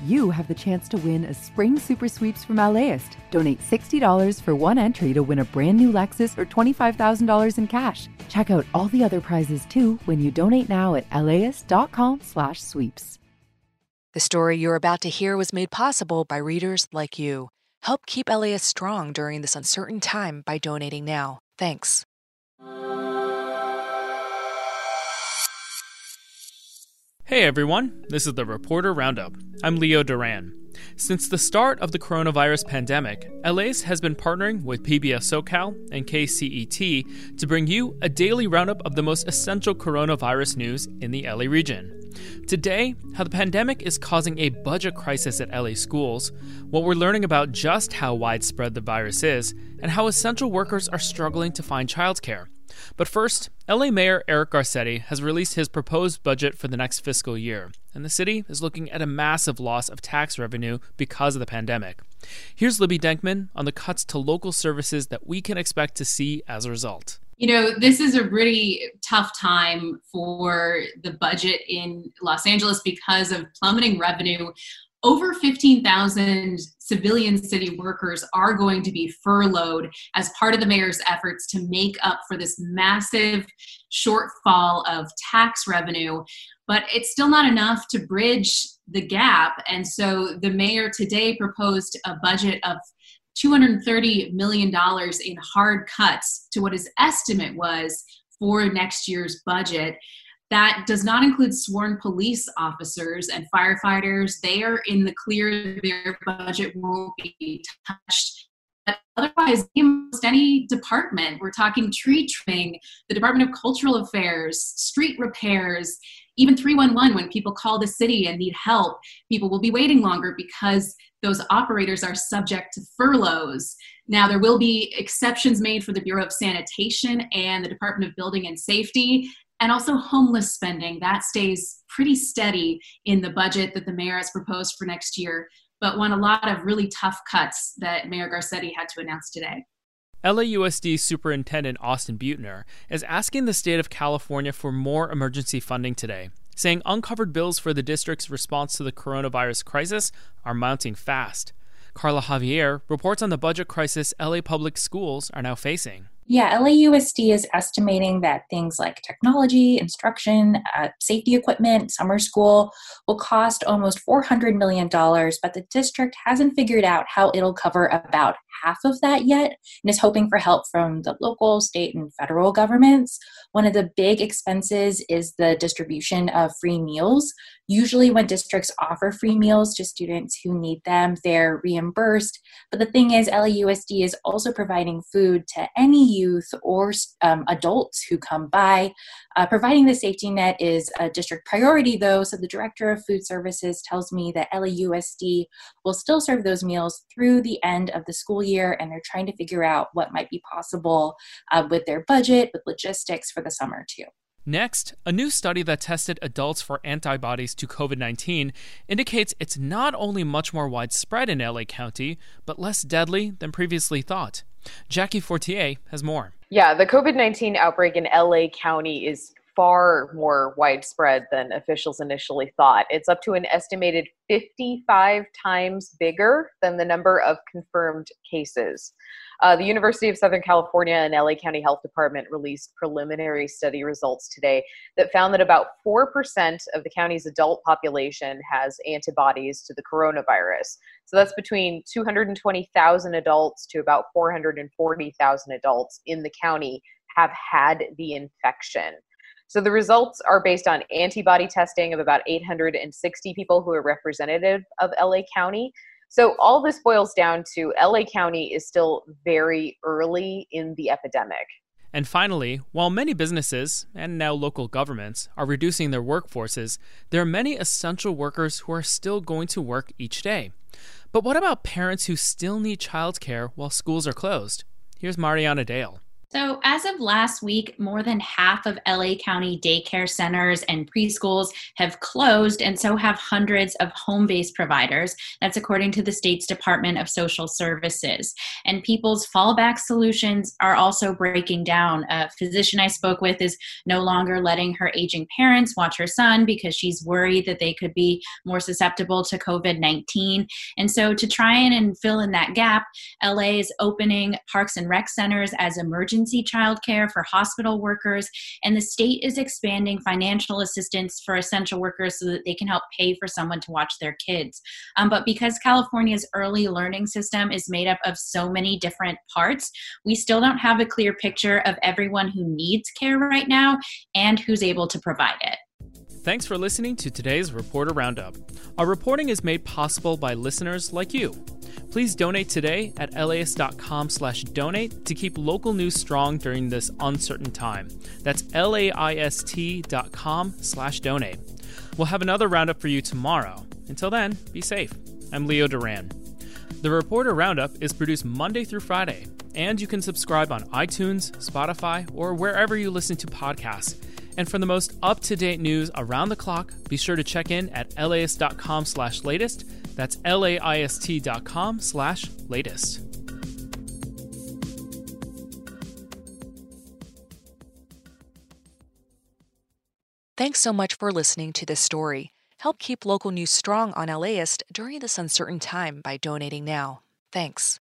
you have the chance to win a spring super sweeps from LAist. Donate $60 for one entry to win a brand new Lexus or $25,000 in cash. Check out all the other prizes too when you donate now at laist.com/sweeps. The story you're about to hear was made possible by readers like you. Help keep LAist strong during this uncertain time by donating now. Thanks. Hey everyone, this is the Reporter Roundup. I'm Leo Duran. Since the start of the coronavirus pandemic, LAist has been partnering with PBS SoCal and KCET to bring you a daily roundup of the most essential coronavirus news in the LA region. Today, how the pandemic is causing a budget crisis at LA schools, what we're learning about just how widespread the virus is, and how essential workers are struggling to find childcare. But first, LA Mayor Eric Garcetti has released his proposed budget for the next fiscal year, and the city is looking at a massive loss of tax revenue because of the pandemic. Here's Libby Denkman on the cuts to local services that we can expect to see as a result. You know, this is a really tough time for the budget in Los Angeles because of plummeting revenue. Over 15,000 civilian city workers are going to be furloughed as part of the mayor's efforts to make up for this massive shortfall of tax revenue. But it's still not enough to bridge the gap. And so the mayor today proposed a budget of $230 million in hard cuts to what his estimate was for next year's budget. That does not include sworn police officers and firefighters. They are in the clear. Their budget won't be touched. But otherwise, almost any department, we're talking tree trimming, the Department of Cultural Affairs, street repairs, even 311, when people call the city and need help, people will be waiting longer because those operators are subject to furloughs. Now, there will be exceptions made for the Bureau of Sanitation and the Department of Building and Safety, and also homeless spending. That stays pretty steady in the budget that the mayor has proposed for next year, but won a lot of really tough cuts that Mayor Garcetti had to announce today. LAUSD Superintendent Austin Buettner is asking the state of California for more emergency funding today, saying uncovered bills for the district's response to the coronavirus crisis are mounting fast. Carla Javier reports on the budget crisis LA public schools are now facing. Yeah, LAUSD is estimating that things like technology, instruction, safety equipment, summer school will cost almost $400 million, but the district hasn't figured out how it'll cover about half of that yet and is hoping for help from the local, state, and federal governments. One of the big expenses is the distribution of free meals. Usually when districts offer free meals to students who need them, they're reimbursed. But the thing is, LAUSD is also providing food to any youth or adults who come by. Providing the safety net is a district priority, though, so the director of food services tells me that LAUSD will still serve those meals through the end of the school year, and they're trying to figure out what might be possible with their budget, with logistics for the summer, too. Next, a new study that tested adults for antibodies to COVID-19 indicates it's not only much more widespread in LA County, but less deadly than previously thought. Jackie Fortier has more. Yeah, the COVID-19 outbreak in LA County is far more widespread than officials initially thought. It's up to an estimated 55 times bigger than the number of confirmed cases. The University of Southern California and LA County Health Department released preliminary study results today that found that about 4% of the county's adult population has antibodies to the coronavirus. So that's between 220,000 adults to about 440,000 adults in the county have had the infection. So the results are based on antibody testing of about 860 people who are representative of LA County. So all this boils down to LA County is still very early in the epidemic. And finally, while many businesses, and now local governments, are reducing their workforces, there are many essential workers who are still going to work each day. But what about parents who still need childcare while schools are closed? Here's Mariana Dale. So, as of last week, more than half of LA County daycare centers and preschools have closed, and so have hundreds of home based providers. That's according to the state's Department of Social Services. And people's fallback solutions are also breaking down. A physician I spoke with is no longer letting her aging parents watch her son because she's worried that they could be more susceptible to COVID-19. And so, to try and fill in that gap, LA is opening parks and rec centers as emergency childcare for hospital workers, and the state is expanding financial assistance for essential workers so that they can help pay for someone to watch their kids. But because California's early learning system is made up of so many different parts, we still don't have a clear picture of everyone who needs care right now and who's able to provide it. Thanks for listening to today's Reporter Roundup. Our reporting is made possible by listeners like you. Please donate today at laist.com/donate to keep local news strong during this uncertain time. That's laist.com/donate. We'll have another roundup for you tomorrow. Until then, be safe. I'm Leo Duran. The Reporter Roundup is produced Monday through Friday, and you can subscribe on iTunes, Spotify, or wherever you listen to podcasts. And for the most up-to-date news around the clock, be sure to check in at laist.com/latest. That's laist.com/latest. Thanks so much for listening to this story. Help keep local news strong on LAist during this uncertain time by donating now. Thanks.